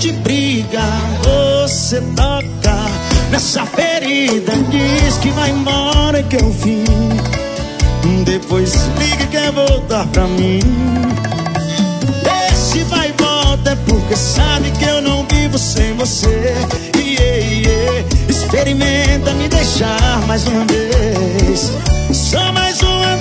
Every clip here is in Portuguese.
de briga você toca nessa ferida, diz que vai embora e que eu vim. Depois liga e quer voltar pra mim. Esse vai e volta é porque sabe que eu não vivo sem você. Experimenta me deixar mais uma vez, só mais uma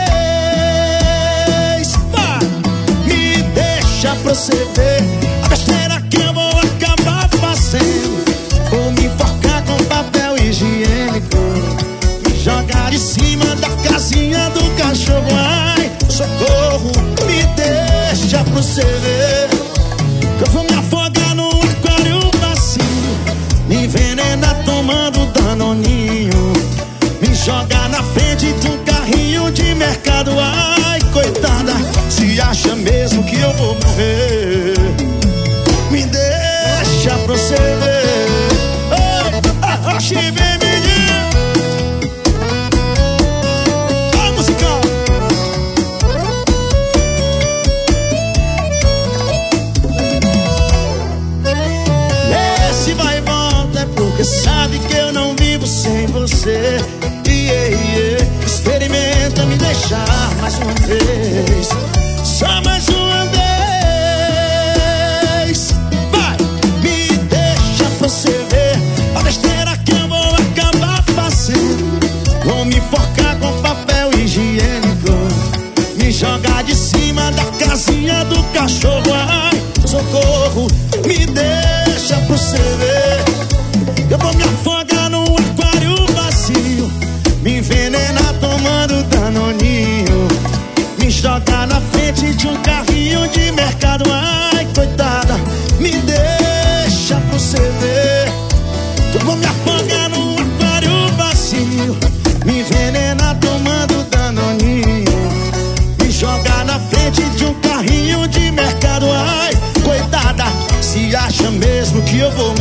vez. Vai, me deixa pra você ver a besteira que eu vou acabar fazendo. Vou me enforcar com papel higiênico, me jogar de cima da casinha do cachorro. Ai, socorro, me deixa pra você ver que eu vou me afogar no aquário vazio, me envenenar tomando danoninho, me jogar na frente de um carrinho de mercado. Ai, coitada, se acha mesmo que eu vou morrer? Me deixa pra você ver. Esse vai e volta é porque sabe que eu não vivo sem você. Experimenta me deixar mais uma vez, só mais uma vez. Vai, me deixa pra você ver a besteira que eu vou acabar fazendo. Vou me enforcar com papel higiênico, me jogar de cima da casinha do cachorro. Ai, socorro, me deixa pra você ver. Eu vou me afogar num aquário vazio, me envenenar tomando danoninho, me jogar na frente de um carrinho de mercado. Ai, coitada, me deixa pra você ver. Eu vou me afogar num aquário vazio, me envenenar tomando danoninho, me jogar na frente de um carrinho de mercado. Ai, coitada, se acha mesmo que eu vou